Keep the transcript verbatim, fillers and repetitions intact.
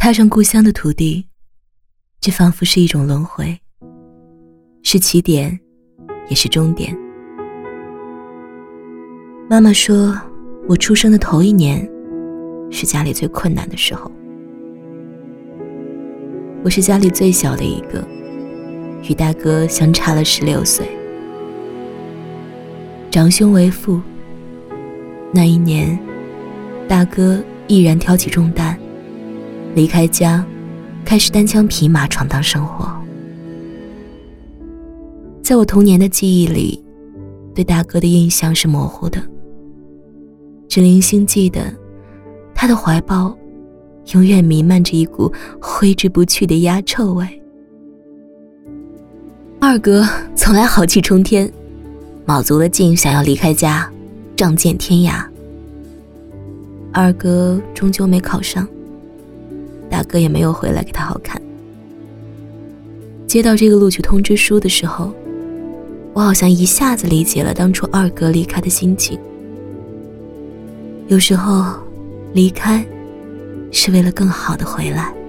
踏上故乡的土地，这仿佛是一种轮回，是起点，也是终点。妈妈说，我出生的头一年是家里最困难的时候。我是家里最小的一个，与大哥相差了十六岁。长兄为父，那一年，大哥毅然挑起重担，离开家，开始单枪匹马闯荡生活。在我童年的记忆里，对大哥的印象是模糊的，只零星记得他的怀抱永远弥漫着一股挥之不去的压臭味。二哥从来豪气冲天，卯足了劲想要离开家，仗剑天涯。二哥终究没考上，大哥也没有回来给他好看。接到这个录取通知书的时候，我好像一下子理解了当初二哥离开的心情。有时候离开是为了更好的回来。